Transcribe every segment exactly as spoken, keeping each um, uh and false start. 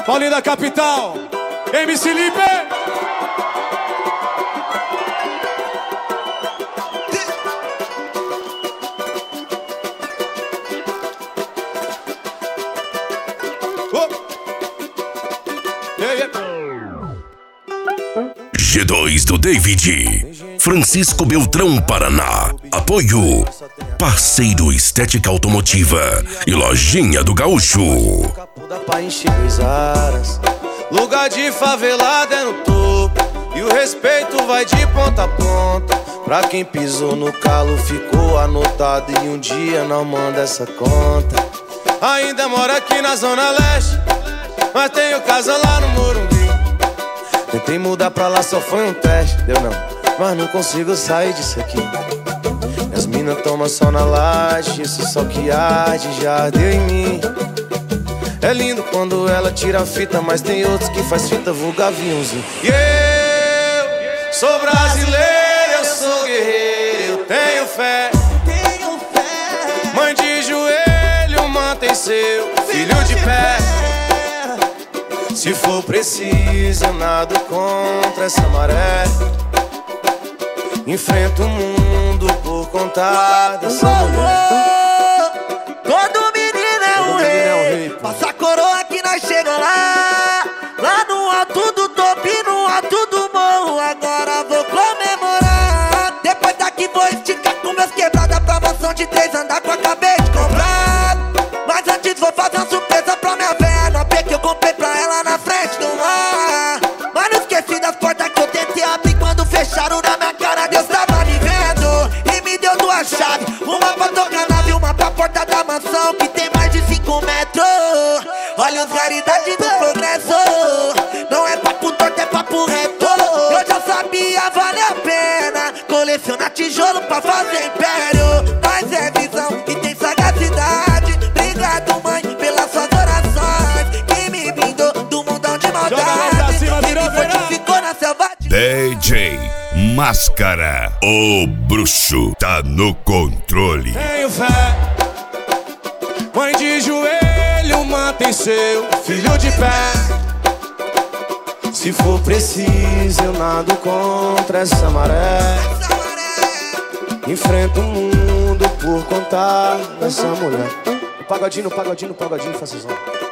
Paulinho da capital, M C Lipe. G dois do David, Francisco Beltrão, Paraná. Apoio Parceiro Estética Automotiva e Lojinha do Gaúcho. Lugar de favelada é no topo e o respeito vai de ponta a ponta. Pra quem pisou no calo ficou anotado e um dia não manda essa conta. Ainda moro aqui na Zona Leste, mas tenho casa lá no Morumbi. Tentei mudar pra lá, só foi um teste, deu não, mas não consigo sair disso aqui. As minas tomam sol na laje, esse sol que arde já ardeu em mim. É lindo quando ela tira a fita, mas tem outros que faz fita vulgar aviãozinho. E eu sou brasileiro, eu sou guerreiro, eu tenho fé. Mãe de joelho, mantém seu filho de pé. Se for preciso, eu nado contra essa maré. Enfrento o mundo por conta dessa mulher. Todo menino é um rei. Passa a coroa que nós chega lá. Lá no alto do topo e no alto do morro. Agora vou comemorar. Depois daqui vou esticar com meus quebradas. Promoção de três andar que eu acabei de comprar. Mas antes vou fazer uma surpresa pra minha véia. No A P que eu comprei pra ela na frente do mar. Mas não esqueci das portas que eu tentei abrir quando fecharam na minha cara. Deus tava me vendo e me deu duas chaves. Uma pra tocar nave, uma pra porta da mansão que tem mais de cinco metros. Olha os raridades do progresso. Não é papo torto, é papo reto. Eu já sabia, vale a pena colecionar tijolo pra fazer império. Mas é visão e tem sagacidade. Obrigado, mãe, pelas suas orações que me blindou do mundão de maldade e me fortificou na selvagem. D J Máscara, o bruxo tá no controle. Tenho fé. Mãe de joelho, mantém seu filho de pé. Se for preciso, eu nado contra essa maré. Enfrento o mundo por contar dessa mulher. O pagodinho, pagodinho, pagodinho, faça som.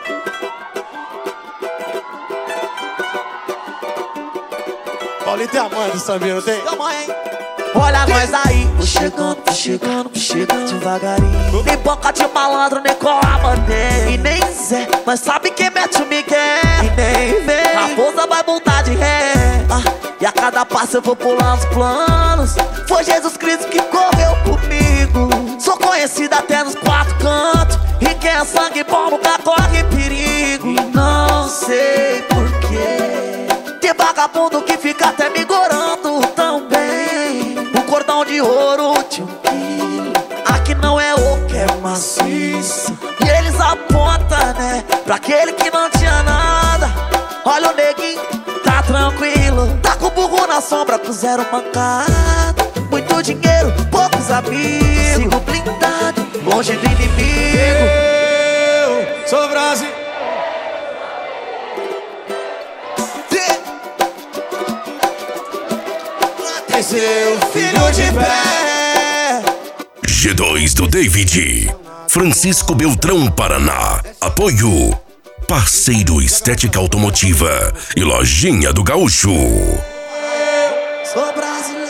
Paulinho tem a mãe do sambinha, não tem? Olha nós aí, tô chegando, tô chegando, tô chegando devagarinho. Nem boca de malandro, nem com a bandeira. E nem Zé, mas sabe quem mete o Miguel. E nem vem, raposa vai voltar de ré. Ah, e a cada passo eu vou pulando os planos. Foi Jesus Cristo que correu comigo. Sou conhecida até nos quatro cantos. E quem é sangue bom nunca corre perigo. E não sei porquê tem vagabundo que fica até me gorando tão bem. O cordão de ouro de um quilo. Aqui não é o que é maciço. E eles apontam, né, pra aquele que não tinha nada. Olha o neguinho, tá tranquilo. Tá com o burro na sombra, com zero mancada. Muito dinheiro, poucos amigos. Sigo blindado, longe do inimigo. Eu sou Brasil. Seu filho de pé. G dois do David, Francisco Beltrão, Paraná. Apoio Parceiro Estética Automotiva e Lojinha do Gaúcho. Sou brasileiro.